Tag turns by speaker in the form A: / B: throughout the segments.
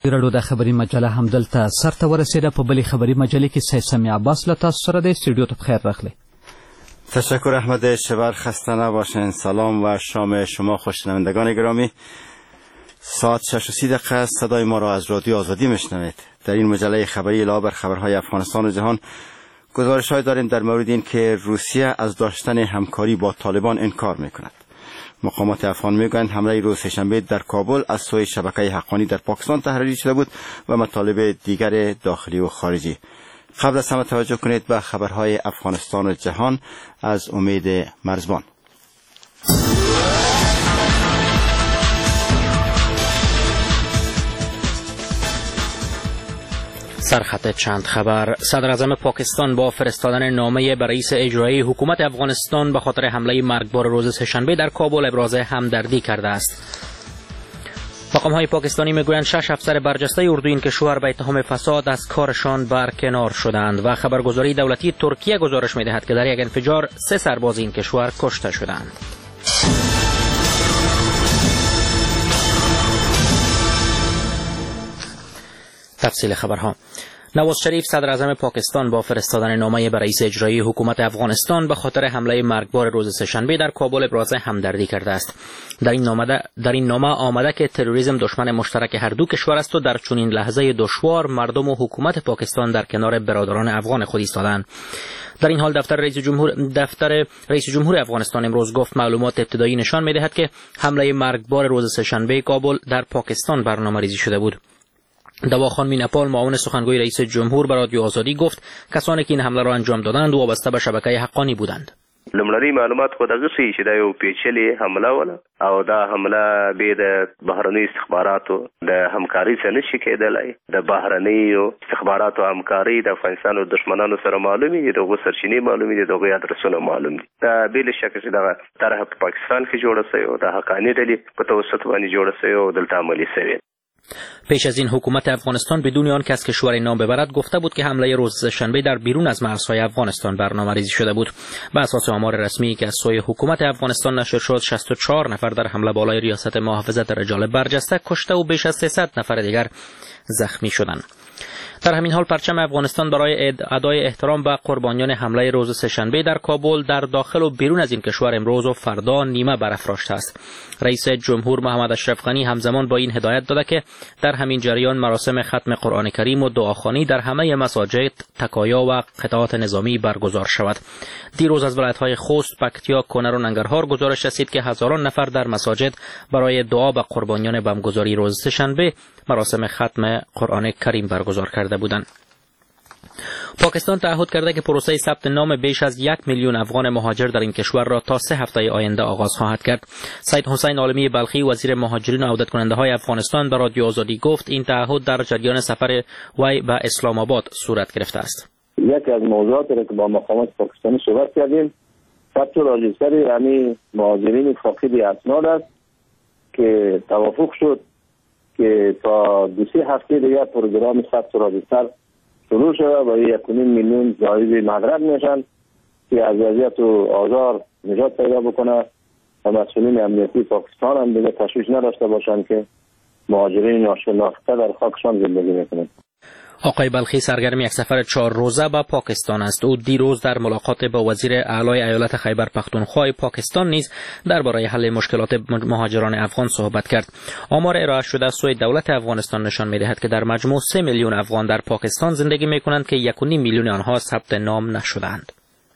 A: راډیو د خبري مجله همدلته سرته ورسېده. په بلې خبري مجلې کې سید سمی عباس له تاسو سره دی. استودیو ته بخیر راغلی.
B: تشکر احمد شبر، خسته نباشین. سلام و شام شما خوشنوندگان گرامی. ساعت 6:30 است. صدای ما را از رادیو آزادی میشنوید. در این مجله خبری علاوه بر خبرهای افغانستان و جهان گزارش‌هایی داریم در مورد این که روسیه از داشتن همکاری با طالبان انکار میکند. مقامات افغان میگویند حمله روز سه‌شنبه در کابل از سوی شبکه حقانی در پاکستان تحریری شده بود و مطالب دیگر داخلی و خارجی. قبل از همه توجه کنید به خبرهای افغانستان و جهان از امید مرزبان.
C: سرخط چند خبر. صدر اعظم پاکستان با فرستادن نامه به رئیس اجرایی حکومت افغانستان به خاطر حمله مرگبار روز سه‌شنبه در کابل ابراز همدردی کرده است. مقام‌های پاکستانی میگویند 6 افسر برجسته اردو این کشور به اتهام فساد از کارشان برکنار شدند و خبرگزاری دولتی ترکیه گزارش می‌دهد که در یک انفجار 3 سرباز این کشور کشته شدند. تفصیل خبرها. نواز شریف صدر اعظم پاکستان با فرستادن نامه به رئیس اجرایی حکومت افغانستان به خاطر حمله مرگبار روز سه‌شنبه در کابل ابراز همدردی کرده است. در این نامه آمده که تروریسم دشمن مشترک هر دو کشور است و در چنین لحظه دشوار مردم و حکومت پاکستان در کنار برادران افغان خود ایستادند. در این حال دفتر رئیس جمهور افغانستان امروز گفت معلومات ابتدایی نشان می‌دهد که حمله مرگبار روز سه‌شنبه کابل در پاکستان برنامه‌ریزی شده بود. دواخان مینپال معاون سخنگوی رئیس جمهور به رادیو آزادی گفت کسانی که این حمله را انجام دادند وابسته به شبکه حقانی بودند.
D: لمړنۍ معلومات خو دغه شی چې دا یو پیچلې حمله وله او دا حمله به د بهرنۍ استخباراتو د همکاري څخه نشي کېدلای. د بهرنۍ استخباراتو همکاري د افغانستان او دشمنانو سره معلومي دي، دغه سرچینې معلومي دي، دغه ادرسونه معلوم دي. دا بل شک چې دا طرح په پاکستان کې جوړه شوی او د حقانی ډلې په توسط باندې جوړه شوی او دلته عملي شوی.
C: پیش از این حکومت افغانستان بدون آنکه از کشور نام ببرد گفته بود که حمله روز شنبه در بیرون از مرزهای افغانستان برنامه‌ریزی شده بود. به اساس آمار رسمی که از سوی حکومت افغانستان نشر شد 64 نفر در حمله بالای ریاست محافظت رجال برجسته کشته و بیش از 300 نفر دیگر زخمی شدند. در همین حال پرچم افغانستان برای ادای احترام به قربانیان حمله روز سه‌شنبه در کابل در داخل و بیرون از این کشور امروز و فردا نیمه برافراشته است. رئیس جمهور محمد اشرف غنی همزمان با این هدایت داده که در همین جریان مراسم ختم قرآن کریم و دعاخوانی در همه مساجد، تکایا و قطعات نظامی برگزار شود. دیروز از ولایت‌های خوست، پکتیا، کنر و ننگرهار گزارش رسید که هزاران نفر در مساجد برای دعا به قربانیان بمبگذاری روز سه‌شنبه مراسم ختم قرآن کریم برگزار کرده بودند. پاکستان تعهد کرده که پروسه ثبت نام بیش از 1 میلیون افغان مهاجر در این کشور را تا 3 هفته آینده آغاز خواهد کرد. سید حسین عالمی بلخی وزیر مهاجرین و عودت کننده های افغانستان به رادیو آزادی گفت این تعهد در جریان سفر وی به اسلام آباد صورت گرفته است.
E: یکی از موضوعاتی را که با مقامات پاکستانی صحبت کردیم ثبت راجستر یعنی مهاجرین فاقد اسناد است که توافق شد که تا 2-3 هفته دیگر پروگرام ثبت راجستر شروع شده و 1.5 میلیون زائر مغرب میشن که از وضعیت و آزار نجات پیدا بکنه و مسئولین امنیتی پاکستان هم دیگه تشویش نداشته باشند که مهاجرین ناشناخته در خاکشان زندگی میکنند.
C: آقای بلخی سرگرم یک سفر 4 روزه به پاکستان است. او دیروز در ملاقات با وزیر اعلی ایالت خیبر پختونخوا پاکستان نیز درباره حل مشکلات مهاجران افغان صحبت کرد. آمار ارائه شده از سوی دولت افغانستان نشان می‌دهد که در مجموع 3 میلیون افغان در پاکستان زندگی می‌کنند که 1.5 میلیون آنها ثبت نام نشده‌اند.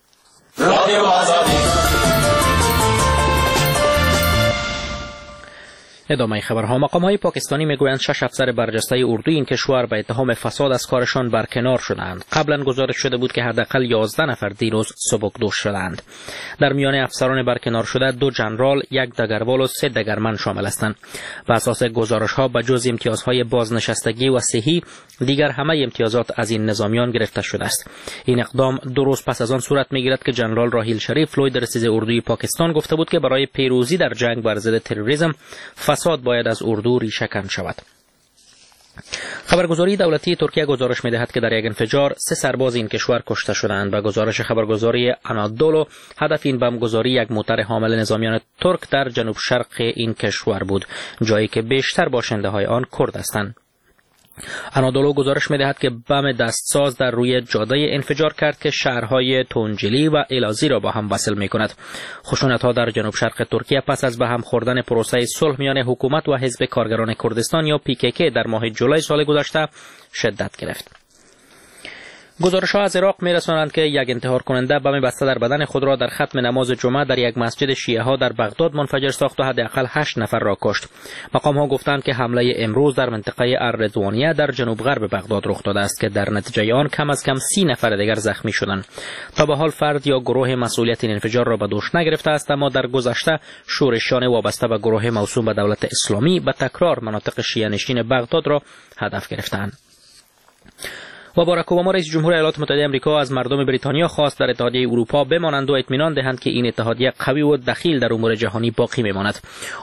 C: ادامه خبرها. مقام‌های پاکستانی میگویند 6 افسر برجسته اردو این کشور به اتهام فساد از کارشان برکنار شدند. قبلا گزارش شده بود که حداقل 11 نفر دیروز سبکدوش شدند. در میان افسران برکنار شده 2 ژنرال، 1 دگروال و 3 دگرمن شامل هستند. بر اساس گزارش‌ها به جز امتیازهای بازنشستگی و صحی دیگر همه امتیازات از این نظامیان گرفته شده است. این اقدام 2 روز پس از آن صورت میگیرد که ژنرال راهیل شریف لوی رئیس اردوی پاکستان گفته بود که برای پیروزی در جنگ بر ضد تروریسم فساد باید از اردو ریشه‌کن شود. خبرگزاری دولتی ترکیه گزارش می‌دهد که در یک انفجار 3 سرباز این کشور کشته شدند. به گزارش خبرگزاری آنادولو هدف این بمبگذاری یک موتر حامل نظامیان ترک در جنوب شرق این کشور بود، جایی که بیشتر باشنده‌های آن کرد هستند. انادولو گزارش می‌دهد که بم دستساز در روی جاده انفجار کرد که شهرهای تونجلی و الازی را با هم وصل می‌کند. خشونت‌ها در جنوب شرق ترکیه پس از به هم خوردن پروسه صلح میان حکومت و حزب کارگران کردستان یا PKK در ماه جولای سال گذشته شدت گرفت. گزارش‌ها از عراق می‌رسانند که یک انتحار کننده بم بسته در بدن خود را در ختم نماز جمعه در یک مسجد شیعه‌ها در بغداد منفجر ساخت و حداقل 8 نفر را کشت. مقام‌ها گفتند که حمله امروز در منطقه الرضوانیه در جنوب غرب بغداد رخ داده است که در نتیجه آن کم از کم 30 نفر دیگر زخمی شدند. تا به حال فرد یا گروه مسئولیت این انفجار را به دوش نگرفته است، اما در گذشته شورشیان وابسته به گروه موسوم به دولت اسلامی به تکرار مناطق شیعه نشین بغداد را هدف گرفتند. و باراک اوباما رئیس جمهور ایالات متحده آمریکا از مردم بریتانیا خواست در اتحادیه اروپا بمانند و اطمینان دهند که این اتحادیه قوی و دخیل در امور جهانی باقی میماند.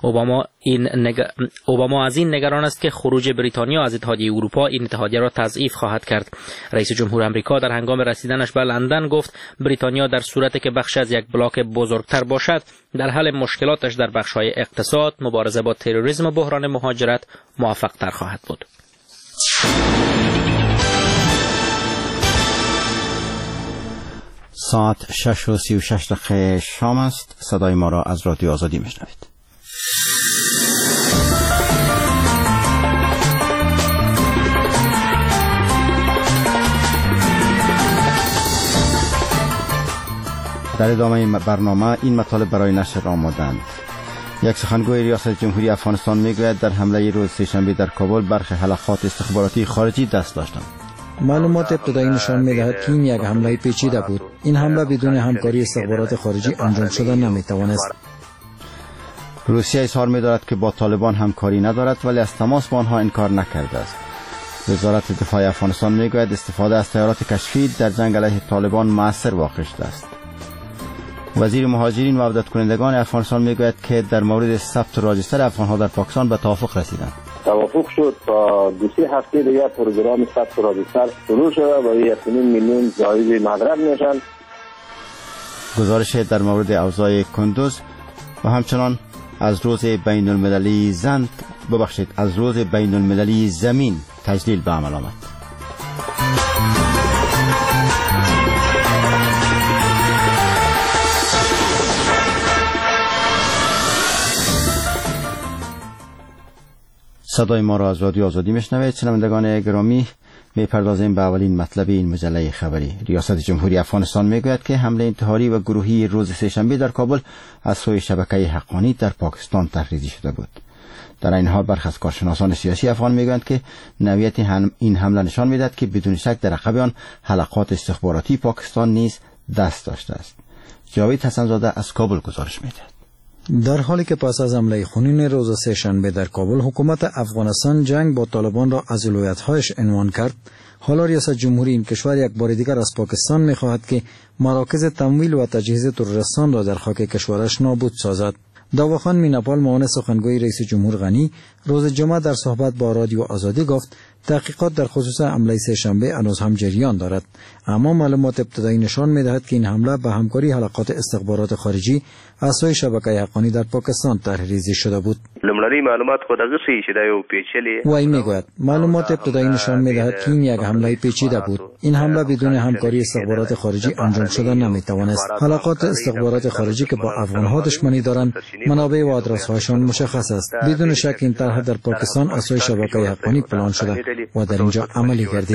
C: اوباما از این نگران است که خروج بریتانیا از اتحادیه اروپا این اتحادیه را تضعیف خواهد کرد. رئیس جمهور آمریکا در هنگام رسیدنش به لندن گفت بریتانیا در صورتی که بخش از یک بلاک بزرگتر باشد در حل مشکلاتش در بخش‌های اقتصاد، مبارزه با تروریسم و بحران مهاجرت موفق‌تر خواهد بود.
B: ساعت 6:36 شام است. صدای ما را از رادیو آزادی میشنوید. در ادامه برنامه این مطالب برای نشر آمادند. یک سخنگوی ریاست جمهوری افغانستان میگوید در حمله روز سه‌شنبه در کابل برخی حلقات استخباراتی خارجی دست داشتند.
F: معلومات ابتدایی نشان می‌دهد که این یک حمله پیچیده بود. این حمله بدون همکاری استخبارات خارجی انجام شده نمی‌توانست.
B: روسیه اظهار می‌دارد که با طالبان همکاری ندارد ولی از تماس با آنها انکار نکرده است. وزارت دفاع افغانستان می‌گوید استفاده از طیارات کشفی در جنگ علیه طالبان مؤثر واقع شده است. وزیر مهاجرین و عودت کنندگان افغانستان می‌گوید که در مورد ثبت راجستر افغان‌ها در پاکستان به توافق رسیدند.
E: توافق شد تا 2-3 هفته دیگر پروگرام ثبت راجستر شروع شده و 1.5 میلیون زائر مغرب میشن.
B: گزارش در مورد اوضاع کندوز و همچنان از روز بین المللی زمین تجلیل به عمل آمد. صدای ما را از رادیو آزادی میشنوید. شنوندگان گرامی، میپردازیم به اولین مطلب این مجله خبری. ریاست جمهوری افغانستان میگوید که حمله انتحاری و گروهی روز سه‌شنبه در کابل از سوی شبکه حقانی در پاکستان تحریزی شده بود. در این حال برخی از کارشناسان سیاسی افغان میگویند که نوعیت این حمله نشان میدهد که بدون شک در عقب آن حلقات استخباراتی پاکستان نیز دست داشته است. جاوید حسن‌زاده از کابل گزارش میدهد.
F: در حالی که پس از حمله خونین روز سه‌شنبه در کابل حکومت افغانستان جنگ با طالبان را از ولایت‌هایش عنوان کرد، حالا ریاست جمهوری این کشور یک بار دیگر از پاکستان می‌خواهد که مراکز تمویل و تجهیز تروریستان را در خاک کشورش نابود سازد. داواخان میناپال معاون سخنگوی رئیس جمهور غنی روز جمعه در صحبت با رادیو آزادی گفت تحقیقات در خصوص حمله سه‌شنبه هنوز هم جریان دارد، اما معلومات ابتدایی نشان می‌دهد که این حمله به همکاری حلقات استخبارات خارجی از سوی شبکه حقانی در پاکستان طرحریزی شده بود.
D: لمړنۍ معلومات خو دغه څه چې دا یو پیچلې
F: وای میگوید معلومات ابتدایی نشان می‌دهد که این یک حمله پیچیده بود. این حمله بدون همکاری استخبارات خارجی انجام شده نمی‌توانست. حلقات استخبارات خارجی که با افغان‌ها دشمنی دارند، منابع و آدرس‌هایشان مشخص است. بدون شک این طرح در پاکستان از سوی شبکه حقانی پلان شده و در اینجا عملی گردید.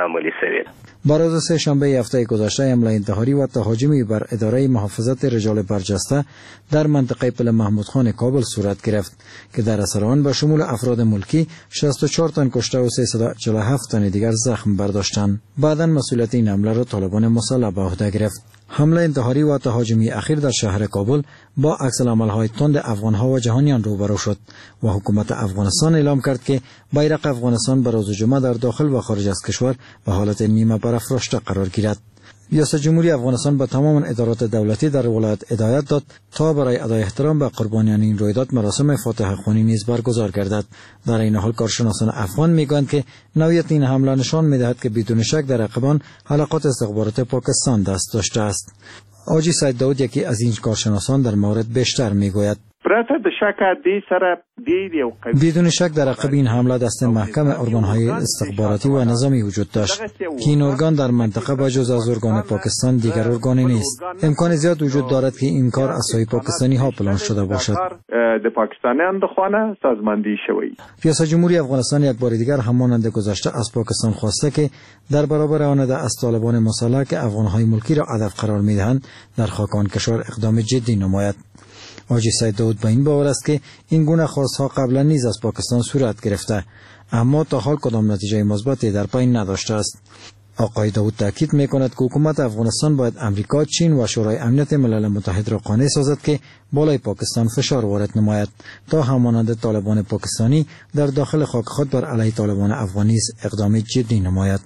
F: با روز سه‌شنبه هفته گذشته حمله انتحاری و تهاجمی بر اداره محافظت رجال برجسته در منطقه پل محمود خان کابل صورت گرفت که در اثر آن به شمول افراد ملکی 64 تن کشته و 347 تن دیگر زخم برداشتند. بعداً مسئولیت این حمله را طالبان مسلح به عهده گرفت. حمله انتحاری و تهاجمی اخیر در شهر کابل با عکس‌العمل‌های تند افغان‌ها و جهانیان روبرو شد و حکومت افغانستان اعلام کرد که بیرق افغانستان به روز جمعه در داخل و خارج از کشور به حالت نیمه برافراشته قرار گیرد. ریاست جمهوری افغانستان به تمام ادارات دولتی در ولایت هدایت داد تا برای ادای احترام به قربانیان این رویداد مراسم فاتحه خوانی نیز برگزار گردد. در این حال کارشناسان افغان میگویند که نوعیت این حمله نشان میدهد که بدون شک در عقب آن حلقات استخبارات پاکستان دست داشته است. آجی سید داود یکی از این کارشناسان در مورد بیشتر میگوید. بدون شک در عقب این حمله دست محکم ارگان‌های استخباراتی و نظامی وجود داشت که این ارگان در منطقه بجز از ارگان پاکستان دیگر ارگانی نیست. امکان زیاد وجود دارد که این کار از سوی پاکستانی ها پلان شده باشد. ریاست جمهوری افغانستان یک بار دیگر همانند گذشته از پاکستان خواسته که در برابر آن از طالبان مسلح که افغان‌های ملکی را هدف قرار می‌دهند در خاک آن کشور اقدام جدی نماید. حاجی سید داود به این باور است که این گونه خواستها قبلا نیز از پاکستان صورت گرفته، اما تا حال کدام نتیجه مثبتی در پی نداشته است. آقای داود تاکید می‌کند که حکومت افغانستان باید امریکا، چین و شورای امنیت ملل متحد را قانع سازد که بالای پاکستان فشار وارد نماید تا همانند طالبان پاکستانی در داخل خاک خود بر علیه طالبان افغانی اقدام جدی نماید.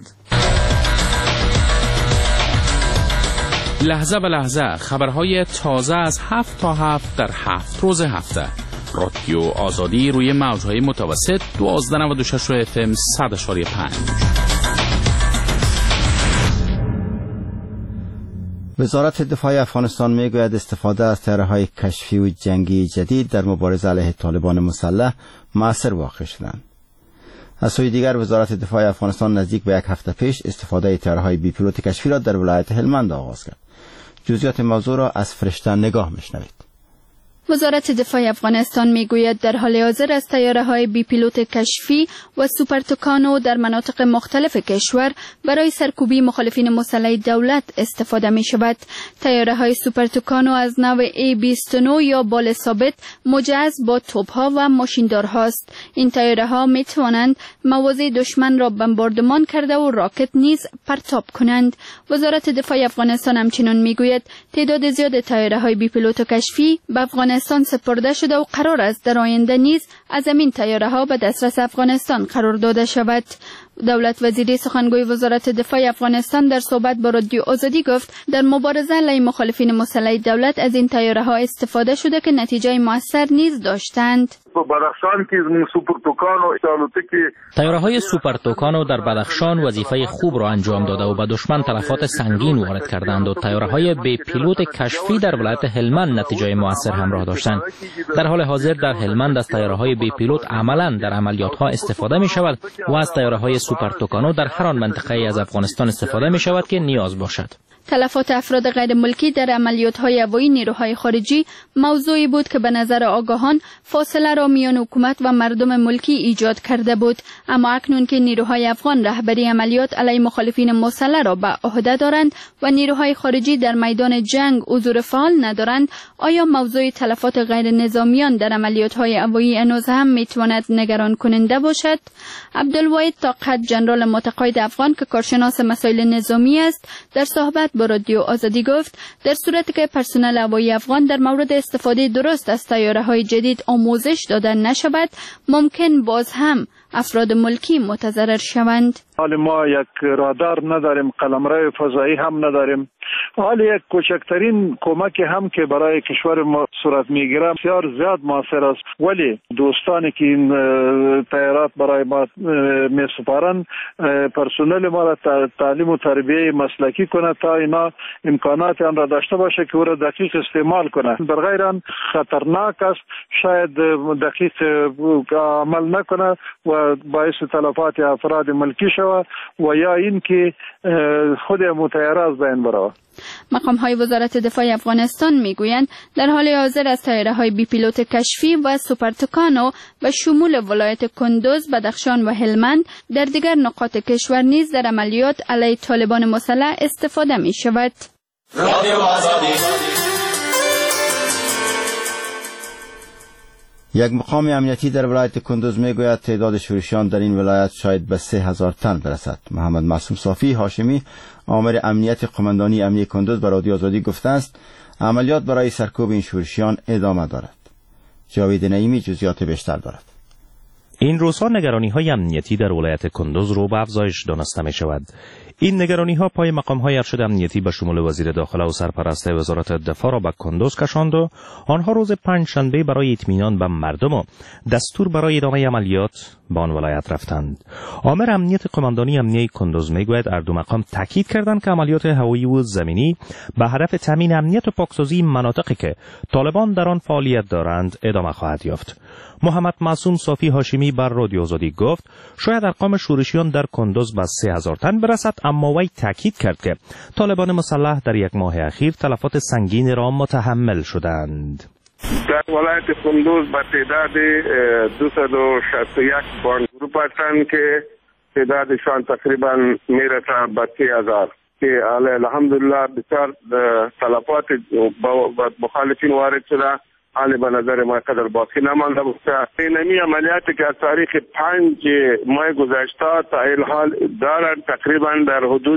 G: لحظه به لحظه خبرهای تازه از 7 تا 7 در 7 روز هفته. رادیو آزادی روی موجهای متوسط 1296 FM 100.5.
B: وزارت دفاع افغانستان میگوید استفاده از طیاره‌های کشفی و جنگی جدید در مبارزه علیه طالبان مسلح مؤثر واقع شدند. از سوی دیگر وزارت دفاع افغانستان نزدیک به یک هفته پیش استفاده طیاره‌های بی پیلوت کشفی را در ولایت هلمند آغاز کرد. جزئیات موضوع را از فرشته نگاه میشنوید.
H: وزارت دفاع افغانستان میگوید در حال حاضر از طیاره‌های بی پیلوت کشفی و سوپر توکانو در مناطق مختلف کشور برای سرکوبی مخالفین مسلح دولت استفاده می شود. طیاره‌های سوپر توکانو از نوع A29 یا بال ثابت مجهز با توپ‌ها و ماشیندارهاست. این طیاره‌ها می توانند مواضع دشمن را بمباردمان کرده و راکت نیز پرتاب کنند. وزارت دفاع افغانستان همچنین میگوید تعداد زیاد طیاره‌های بی پیلوت کشفی به افغانستان سپرده شده و قرار است در آینده نیز از این طیاره‌ها به دسترس افغانستان قرار داده شود. دولت وزیری سخنگوی وزارت دفاع افغانستان در صحبت با رادیو آزادی گفت در مبارزه علیه مخالفین مسلح دولت از این طیاره‌ها استفاده شده که نتیجه موثر نیز داشتند.
C: طیاره‌های سوپر توکانو در بدخشان وظیفه خوب را انجام داده و به دشمن تلفات سنگین وارد کردند و طیاره‌های بی پیلوت کشفی در ولایت هلمند نتیجه موثر همراه داشتند. در حال حاضر در هلمند از طیاره‌های بی پیلوت عملاً در عملیات‌ها استفاده می‌شود و از طیاره‌های سوپر توکانو در هر آن منطقه‌ای از افغانستان استفاده می‌شود که نیاز باشد.
H: تلفات افراد غیر ملکی در عملیات‌های هوایی نیروهای خارجی موضوعی بود که به نظر آگاهان فاصله را میان حکومت و مردم ملکی ایجاد کرده بود، اما اکنون که نیروهای افغان رهبری عملیات علیه مخالفین مسلح را به عهده دارند و نیروهای خارجی در میدان جنگ حضور فعال ندارند، آیا موضوع تلفات غیر نظامیان در عملیات‌های هوایی هنوز هم میتواند نگران کننده باشد؟ عبدالواحد طاقت، ژنرال متقاعد افغان که کارشناس مسائل نظامی است، در صحبت با رادیو آزادی گفت در صورتی که پرسنل هوایی افغان در مورد استفاده درست از طیاره‌های جدید آموزش داده نشود، ممکن باز هم افراد ملکی متضرر شوند.
I: حال ما یک رادار نداریم، قلمرو فضایی هم نداریم. حال یک کوچکترین کمک هم که برای کشور ما صورت میگیره بسیار زیاد موثر است، ولی دوستانی که این طیارات برای ما میسپارن پرسنل ما را تعلیم و تربیه مسلکی کنه تا اینا امکانات آن را داشته باشه که او را دقیق استعمال کنه. در غیر آن خطرناک است، شاید دقیق عمل نکنه و باعث تلفات افراد ملکی شود و یا این که خود متحره از بین برود.
H: مقام‌های وزارت دفاع افغانستان میگویند در حال حاضر از طیاره‌های بی پیلوت کشفی و سوپر توکانو به شمول ولایت کندوز، بدخشان و هلمند در دیگر نقاط کشور نیز در عملیات علیه طالبان مسلح استفاده می‌شود.
B: یک مقام امنیتی در ولایت کندوز میگوید تعداد شورشیان در این ولایت شاید به 3000 تن برسد. محمد معصوم صافی هاشمی، آمر امنیت قماندانی امنیتی کندوز، به رادیو آزادی گفته است عملیات برای سرکوب این شورشیان ادامه دارد. جاوید نعیمی جزئیات بیشتر دارد.
J: این روزها نگرانی‌های امنیتی در ولایت کندوز رو به افزایش دانسته می شود. این نگرانی‌ها پای مقام‌های ارشد امنیتی به شمول وزیر داخله و سرپرست وزارت دفاع را به کندوز کشاند و آنها روز پنجشنبه برای اطمینان به مردم و دستور برای ادامه عملیات به آن ولایت رفتند. آمر امنیت قماندانی امنیه کندوز میگوید هر دو مقام تاکید کردند که عملیات هوایی و زمینی به هدف تامین امنیت و پاکسازی مناطقی که طالبان در آن فعالیت دارند ادامه خواهد یافت. محمد معصوم صافی هاشمی بر رادیو آزادی گفت شاید ارقام شورشیان در کندوز به 3000 تن برسد، اما وی تاکید کرد که طالبان مسلح در یک ماه اخیر تلفات سنگین را متحمل شدند.
K: در ولایت کندوز به تعداد 261 بان گروپ هستند که تعدادشان تقریبا میرسه به 3000 که الحمدلله بسیار تلفات مخالفین وارد شده. حالی به نظر ما قدر باقی نمانده بود. اینمی عملیاتی که از تاریخ 5 ماه گذشته تا الحال دارد تقریبا در حدود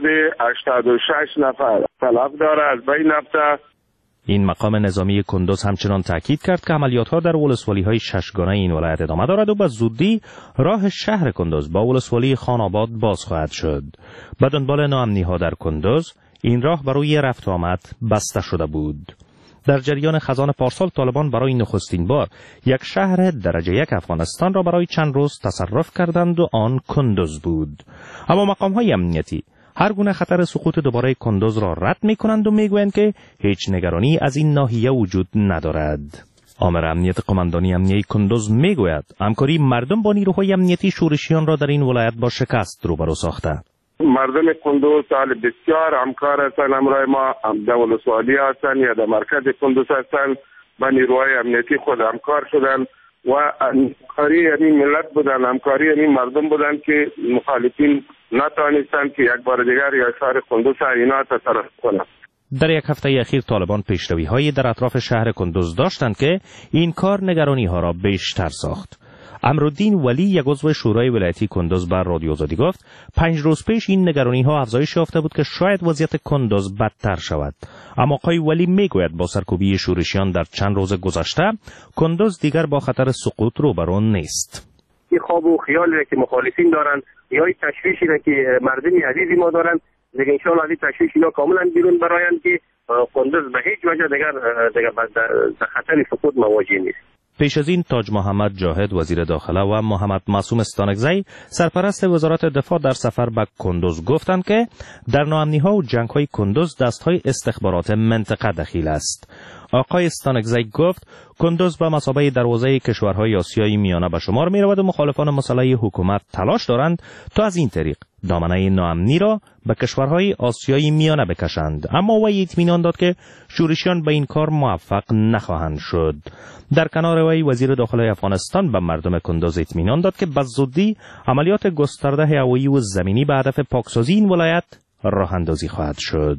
K: 86 نفر تلف داره از بین رفته.
J: این مقام نظامی کندوز همچنان تاکید کرد که عملیات‌ها در ولسوالی‌های ششگانه این ولایت ادامه دارد و به زودی راه شهر کندوز با ولسوالی خان‌آباد باز خواهد شد. به دنبال ناامنی‌ها در کندوز این راه برای رفت و آمد بسته شده بود. در جریان خزان پارسال طالبان برای نخستین بار یک شهر درجه 1 افغانستان را برای چند روز تصرف کردند و آن کندوز بود. اما مقام‌های امنیتی هر گونه خطر سقوط دوباره کندوز را رد می‌کنند و می‌گویند که هیچ نگرانی از این ناحیه وجود ندارد. آمر امنیت قماندانی امنیه کندوز می‌گوید همکاری مردم با نیروهای امنیتی شورشیان را در این ولایت با شکست روبرو ساخته.
K: مردم کندوز سال بسیار همکار هستند. همراه ما در ولسوالی هستند یا در مرکز کندوز هستند. با نیروهای امنیتی خود همکار شدند و همکاری یعنی ملت بودن، همکاری یعنی مردم بودن که مخالفین نتوانستند که یک بار دیگر یا شهر کندوز اینا تصرف کنند.
J: در یک هفته اخیر طالبان پیشروی‌هایی در اطراف شهر کندوز داشتند که این کار نگرانی‌ها را بیشتر ساخت. امرالدین ولی یک عضو شورای ولایتی کندوز بر رادیو آزادی گفت 5 روز پیش این نگرانی‌ها افزایش یافته بود که شاید وضعیت کندوز بدتر شود. اما آقای ولی میگوید با سرکوبی شورشیان در چند روز گذشته کندوز دیگر با خطر سقوط روبرو نیست.
L: این خواب و خیالی که مخالفین دارند یا این تشویشی که مردمی عزیزی ما دارند، دیگه ان شاء الله این تشویش اینا کاملا بیرون برآیند که کندوز به هیچ وجه دیگر در خطر سقوط مواجه نیست.
J: پیش از این تاج محمد جاهد وزیر داخله و محمد معصوم استانکزی سرپرست وزارت دفاع در سفر به کندوز گفتند که در ناامنی‌ها و جنگ‌های کندوز دست‌های استخبارات منطقه دخیل است. آقای استانکزی گفت کندوز به مثابه دروازه کشورهای آسیای میانه به شمار می‌رود و مخالفان مسلح حکومت تلاش دارند تا از این طریق دامنه ناامنی را به کشورهای آسیای میانه بکشند، اما وی اطمینان داد که شورشیان به این کار موفق نخواهند شد. در کنار وی وزیر داخله افغانستان به مردم کندوز اطمینان داد که بزودی عملیات گسترده هوایی و زمینی به هدف پاکسازی این ولایت راه اندازی خواهد شد.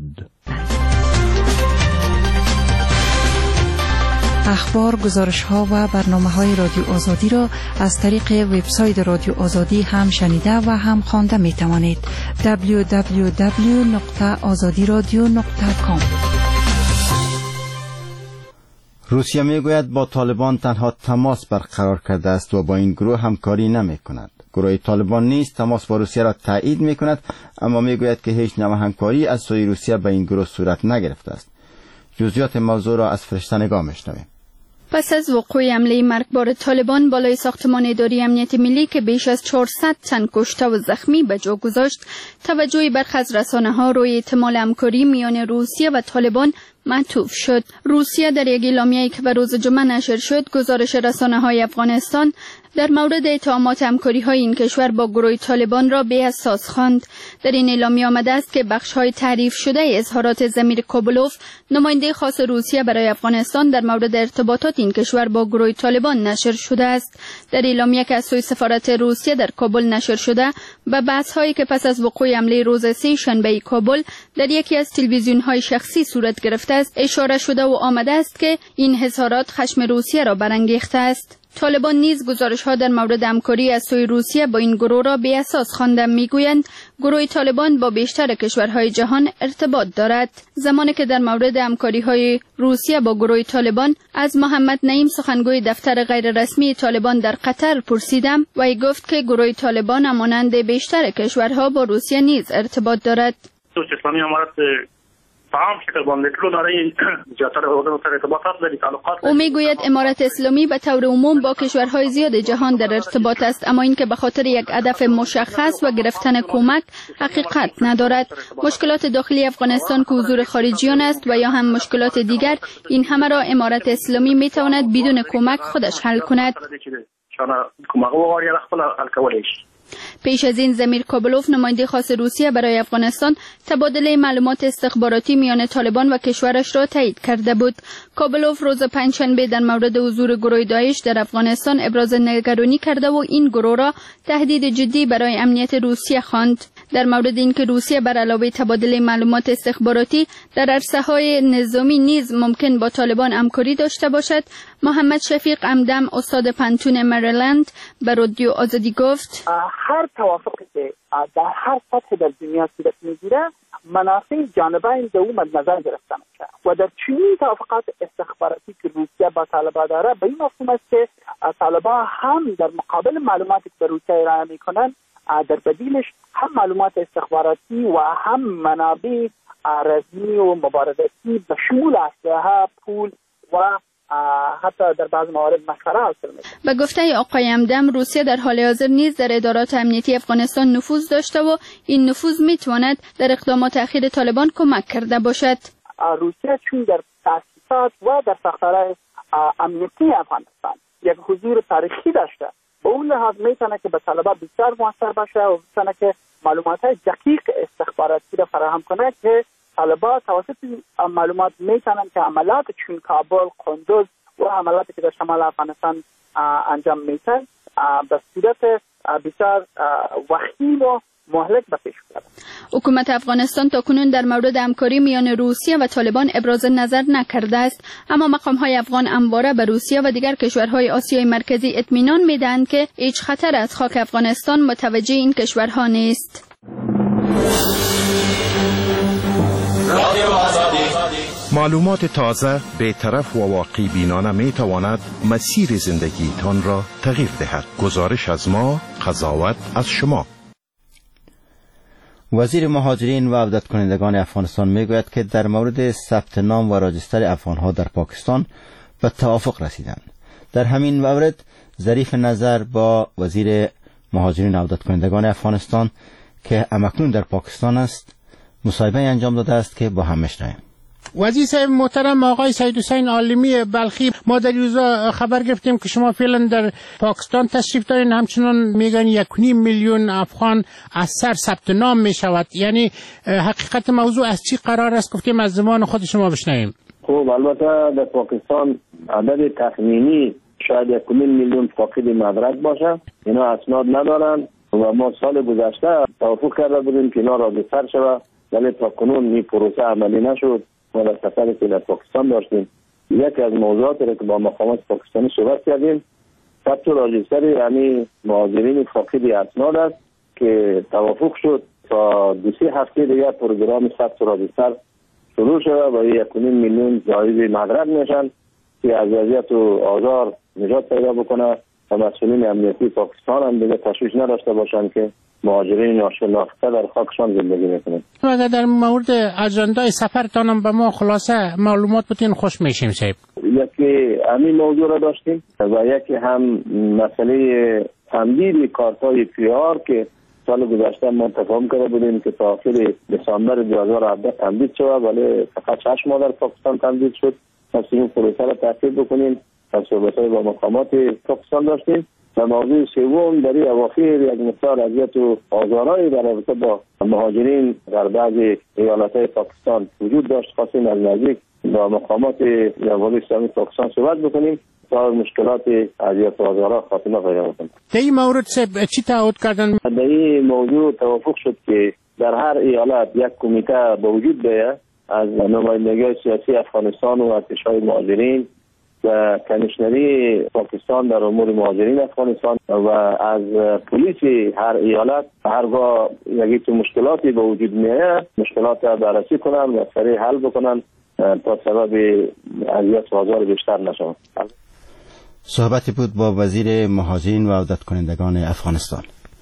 M: اخبار، گزارش‌ها و برنامه‌های رادیو آزادی را از طریق وبسایت رادیو آزادی هم شنیده و هم خوانده می‌توانید. www.azadiradio.com.
B: روسیه میگوید با طالبان تنها تماس برقرار کرده است و با این گروه همکاری نمی‌کند. گروه طالبان نیز تماس با روسیه را تایید می‌کند، اما میگوید که هیچ نوع همکاری از سوی روسیه با این گروه صورت نگرفته است. جزئیات موضوع را از فرشته نگاه می‌شنویم.
H: پس از وقوع حمله مرگبار طالبان بالای ساختمان اداره امنیت ملی که بیش از 400 تن کشته و زخمی به جا گذاشت، توجه برخی از رسانه‌ها روی احتمال همکاری میان روسیه و طالبان معطوف شد. روسیه در یک اعلامیه‌ای که به روز جمعه نشر شد، گزارش رسانه‌های افغانستان در مورد اتهامات همکاری‌های این کشور با گروه طالبان را بی‌اساس خواند. در این اعلامیه آمده است که بخش‌های تعریف شده اظهارات ضمیر کوبلوف، نماینده خاص روسیه برای افغانستان، در مورد ارتباطات این کشور با گروه طالبان نشر شده است. در اعلامیه که از سوی سفارت روسیه در کابل نشر شده، به بحث‌هایی که پس از وقوع حمله روز 3 شنبه کابل در یکی از تلویزیون‌های شخصی صورت گرفته است، اشاره شده و آمده است که این حصارات خشم روسیه را برانگیخته است. طالبان نیز گزارش‌ها در مورد همکاری از سوی روسیه با این گروه را بی اساس خوانده. می‌گویند گروه طالبان با بیشتر کشورهای جهان ارتباط دارد. زمانی که در مورد همکاری‌های روسیه با گروه طالبان از محمد نعیم سخنگوی دفتر غیررسمی طالبان در قطر پرسیدم، وی گفت که گروه طالبان همانند بیشتر کشورها با روسیه نیز ارتباط دارد.
N: اسلامی امارات عام شکل باندې ټول نړۍ زیاتره هیوادونو سره ارتباطات لري، تعلقات.
H: او میگوید امارت اسلامی به طور عموم با کشورهای زیاد جهان در ارتباط است، اما اینکه به خاطر یک هدف مشخص و گرفتن کمک حقیقت ندارد. مشکلات داخلی افغانستان که حضور خارجیان است و یا هم مشکلات دیگر، این همه را امارت اسلامی میتواند بدون کمک خودش حل کند. پیش از این زمیر کابلوف، نماینده خاص روسیه برای افغانستان، تبادله معلومات استخباراتی میان طالبان و کشورش را تایید کرده بود. کابلوف روز پنجشنبه در مورد حضور گروه داعش در افغانستان ابراز نگرانی کرده و این گروه را تهدید جدی برای امنیت روسیه خواند. در مورد اینکه روسیه بر علاوه تبادله معلومات استخباراتی در عرصه‌های نظامی نیز ممکن با طالبان همکاری داشته باشد، محمد شفیق عمدم، استاد پانتون مریلند، به رادیو آزادی گفت:
O: هر توافقی که در هر سطح در دنیا صورت میگیره، منافع جانبین در او مد نظر گرفته میشه و در چنین توافقات استخباراتی که روسیه با طالبان داره، به این مفهوم است که طالبان هم در مقابل معلوماتی که به روسیه ارائه میکنن، در بدیلش هم معلومات استخباراتی و هم منابع رزمی و مبارزاتی به شمول اسلحه، پول و حتی در بعض موارد مشوره حاصل میشه.
H: به گفته آقای همدم، روسیه در حال حاضر نیز در ادارات امنیتی افغانستان نفوذ داشته و این نفوذ میتواند در اقدامات اخیر طالبان کمک کرده باشد.
O: روسیه چون در تاسیسات و در ساختارهای امنیتی افغانستان یک حضور تاریخی داشته، به اون لحاظ میتونه که به طالبان بسیار موثر باشه و میتونه که معلومات دقیق استخباراتی را فراهم کنه که طالبان توسط معلومات میتونن که عملیات چون کابل، قندوز و عملیاتی که در شمال افغانستان انجام میتن به صورت بسیار وخیم و مهلک به پیش ببرن.
H: حکومت افغانستان تاکنون در مورد همکاری میان روسیه و طالبان ابراز نظر نکرده است، اما مقام‌های افغان همواره به روسیه و دیگر کشورهای آسیای مرکزی اطمینان میدهند که هیچ خطر از خاک افغانستان متوجه این کشورها نیست.
P: معلومات تازه، بی‌طرف و واقعی بینانه می تواند مسیر زندگیتان را تغییر دهد. گزارش از ما، قضاوت از شما.
B: وزیر مهاجرین و عودت کنندگان افغانستان میگوید که در مورد ثبت نام و راجستر افغانها در پاکستان به توافق رسیدند. در همین مورد ظریف نظر با وزیر مهاجرین و عودت کنندگان افغانستان که همکنون در پاکستان است مصاحبه انجام داده است که با هم میشنویم.
Q: وزیر صاحب محترم آقای سید حسین عالمی بلخی، ما در روزا خبر گرفتیم که شما فعلا در پاکستان تشریف دارین، همچنان میگن 1.5 میلیون افغان از سر ثبت نام میشود. یعنی حقیقت موضوع از چی قرار است؟ گفتیم از زمان خود شما بشنویم.
E: خب البته در پاکستان عدد تخمینی شاید 1.5 میلیون فاقد مدرک باشه. اینا اسناد ندارن و ما سال گذشته توافق کرده بودیم که اینا راجستر شود، ولی تا کنون این پروسه عملی نشد. ما در سفری که در پاکستان داشتیم، یکی از موضوعاتی که با مقامات پاکستانی صحبت کردیم ثبت راجستر یعنی مهاجرین فاقد اسناد است که توافق شد تا 2-3 هفته دیگه پروگرام ثبت راجستر شروع شده و 1.5 میلیون زائد مدرک میشن که از وضعیت و آزار نجات پیدا بکنه و مسئولین امنیتی پاکستان هم دیگه تشویش نداشته باشند که مهاجرین ناشناخته در خاکشان زندگی میکنند.
Q: اگر در مورد اجندای سفرتانم به ما خلاصه معلومات بتین خوش میشیم صاحب.
E: یکی همین موضوع را داشتیم و یکی هم مسئله تمدید کارتای پیار که سال گذشته ما تفاهم کرده بودیم که تا آخر دسامبر 2017 تمدید شد، ولی فقط 6 ماه در پاکستان تمدید شد. پس این پروسه را تعقیب بکنیم. صحبت‌های با مقامات پاکستان داشتیم و موضوع سوم در اواخر یک مقدار اذیت و آزارهای در رابطه با مهاجرین در بعضی ایالت‌های پاکستان وجود داشت. خواستیم از نزدیک با مقامات جمهوری اسلامی پاکستان صحبت بکنیم تا مشکلات اذیت و آزارها خاتمه پیدا کنیم.
Q: در این مورد چی تعهد کردن؟
E: در این موضوع توافق شد که در هر ایالت یک کمیته به وجود بیاید از نمایندگی سیاسی افغانستان و ارتشای مهاجرین و کمیشنری پاکستان در امور مهاجرین افغانستان و از پلیس هر ایالت هرگاه یکی مشکلاتی به وجود میاد مشکلات را بررسی کنن و سریع حل بکنن تا سبب اذیت و آزار بیشتر نشود.
B: صحبتی بود با وزیر مهاجرین و عودت کنندگان افغانستان.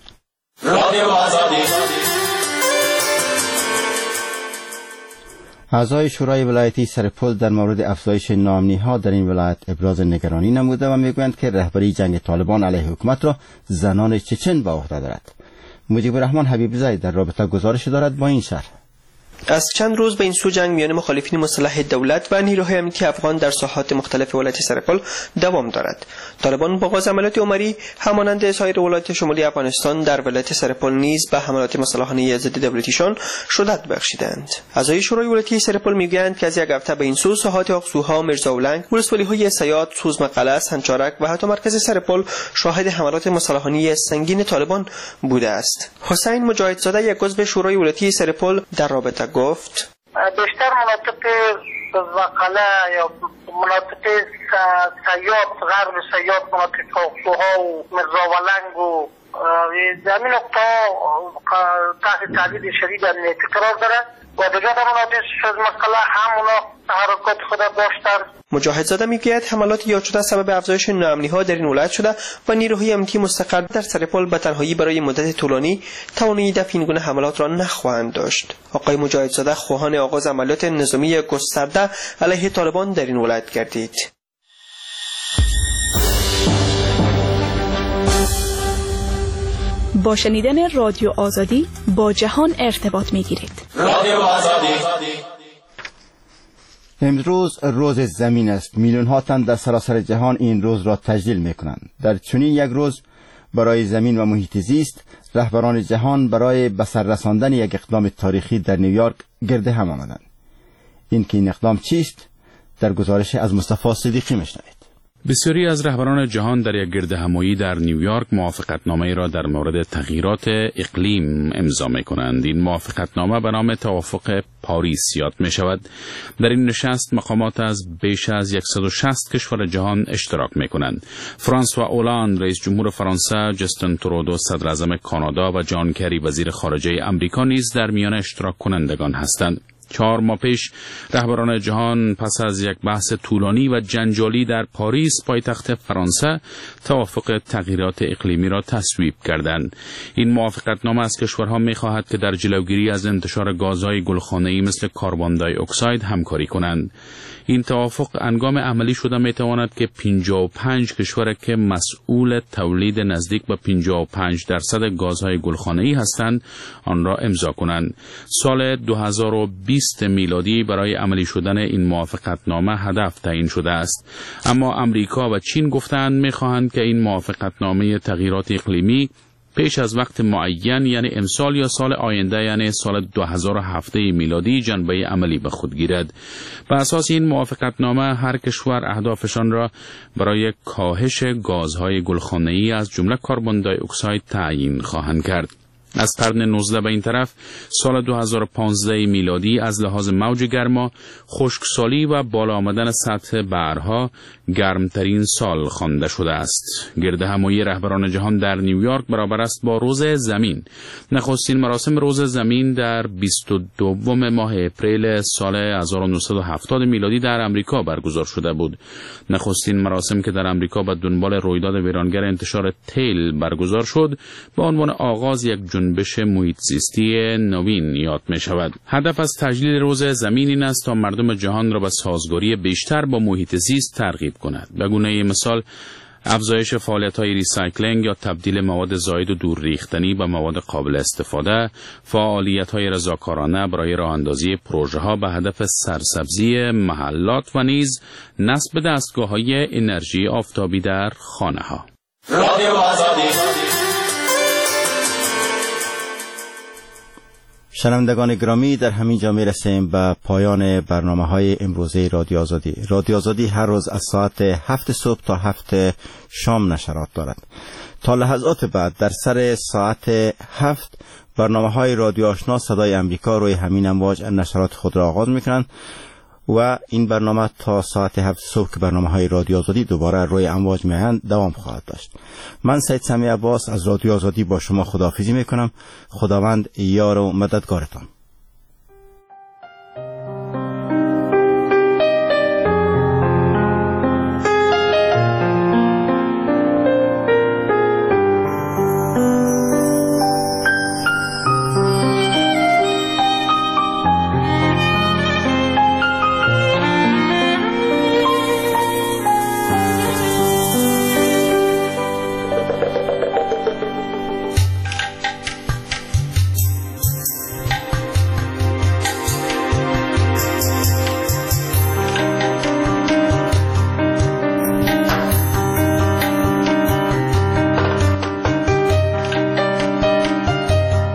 B: اعضای شورای ولایتی سرپل در مورد افزایش نامنی‌ها در این ولایت ابراز نگرانی نموده و میگویند که رهبری جنگ طالبان علیه حکومت را زنان چچن به عهده دارد. مجیب الرحمن حبیب زاید در رابطه گزارش دارد با این شرح.
R: از چند روز به این سو جنگ میان مخالفین مسلح دولت و نیروهای امنیتی افغان در ساحات مختلف ولایت سرپل دوام دارد. طالبان با آغاز عملیات عمری همانند سایر ولایات شمالی افغانستان در ولایت سرپل نیز به حملات مسلحانه ضد دولتیشان شدت بخشیدند. اعضای شورای ولایتی سرپل میگویند که از یک هفته به این سو ساحات اقصوها، میرزاولنگ، ولسوالی‌های سیاد، سوزمقلعه، سنچارک و حتی مرکز سرپل شاهد حملات مسلحانه سنگین طالبان بوده است. حسین مجاهدزاده یک عضو شورای ولایتی سرپل در رابطه گفت:
S: بیشتر مناطق وقله یا مناطق سیاد، غرب سیاد، مناطق اقصوها و مرزاولنگ و زمین نقطه تحت تهدید شدید امنیتی قرار دارد و دیگر مناطق سوزمقلعه هم اونا تحرکات خود داشتند.
R: مجاهدزاده میگوید حملات یاد شده سبب افزایش ناامنی‌ها در این ولایت شده و نیروهای امنیتی مستقر در سرپل به تنهایی برای مدت طولانی توانایی دفع این گونه حملات را نخواهند داشت. آقای مجاهدزاده خواهان آغاز عملیات نظامی گسترده علیه طالبان در این ولایت گردید.
T: با شنیدن رادیو آزادی با جهان ارتباط میگیرید.
B: رادیو آزادی. امروز روز زمین است. میلیون ها تن در سراسر جهان این روز را تجلیل میکنند. در چنین یک روز برای زمین و محیط زیست رهبران جهان برای به سر رساندن یک اقدام تاریخی در نیویورک گرد هم آمدند. این اقدام چیست؟ در گزارش از مصطفی صدیقی میشنوید.
G: بسیاری از رهبران جهان در یک گردهمایی در نیویورک موافقتنامه‌ای را در مورد تغییرات اقلیم امضا می‌کنند. این موافقتنامه به نام توافق پاریس یاد می‌شود. در این نشست مقامات از بیش از 160 کشور جهان اشتراک می‌کنند. فرانسوا اولاند رئیس جمهور فرانسه، جستین ترودو صدر اعظم کانادا و جان کری وزیر خارجه آمریکا نیز در میان اشتراک کنندگان هستند. 4 ماه پیش رهبران جهان پس از یک بحث طولانی و جنجالی در پاریس پایتخت فرانسه توافق تغییرات اقلیمی را تصویب کردند. این موافقتنامه از کشورها می‌خواهد که در جلوگیری از انتشار گازهای گلخانه‌ای مثل کربن دی اکساید همکاری کنند. این توافق انگام عملی شده میتواند که 55 کشور که مسئول تولید نزدیک به 55% گازهای گلخانه‌ای هستند آن را امضا کنند. سال 2020 میلادی برای عملی شدن این موافقتنامه هدف تعیین شده است، اما امریکا و چین گفتند میخواهند که این موافقتنامه تغییرات اقلیمی پیش از وقت معین یعنی امسال یا سال آینده یعنی سال 2007 میلادی جنبه عملی به خود گیرد. بر اساس این موافقتنامه هر کشور اهدافشان را برای کاهش گازهای گلخانه‌ای از جمله کربن دی اکساید تعیین خواهند کرد. از قرن 19 به این طرف سال 2015 میلادی از لحاظ موج گرما، خشکسالی و بالا آمدن سطح بحرها گرمترین سال خوانده شده است. گردهمایی رهبران جهان در نیویورک برابر است با روز زمین. نخستین مراسم روز زمین در 22 ماه اپریل سال 1970 میلادی در امریکا برگزار شده بود. نخستین مراسم که در امریکا به دنبال رویداد ویرانگر انتشار تیل برگزار شد به عنوان آغاز یک جنبش محیط زیستی نوین یاد می شود. هدف از تجلیل روز زمین این است تا مردم جهان را به سازگاری بیشتر با محیط زیست ترغیب کند. به گونه مثال افزایش فعالیت‌های ریسایکلینگ یا تبدیل مواد زائد و دور ریختنی به مواد قابل استفاده، فعالیت‌های رضاکارانه برای راه‌اندازی پروژه‌ها به هدف سرسبزی محلات و نیز نصب دستگاه‌های انرژی آفتابی در خانه‌ها.
B: رادیو آزادی. شنوندگان گرامی، در همین جا میرسیم به پایان برنامه‌های امروزه رادیو آزادی. رادیو آزادی هر روز از ساعت 7 صبح تا 7 شام نشرات دارد. تا لحظات بعد در سر ساعت 7 برنامه‌های رادیو آشنا صدای امریکا روی همین امواج نشرات خود را آغاز می‌کنند و این برنامه تا ساعت 7 صبح که برنامه‌های رادیو آزادی دوباره روی امواج می‌آیند دوام خواهد داشت. من سید سمیع عباس از رادیو آزادی با شما خداحافظی می‌کنم. خداوند یار و مددگارتان.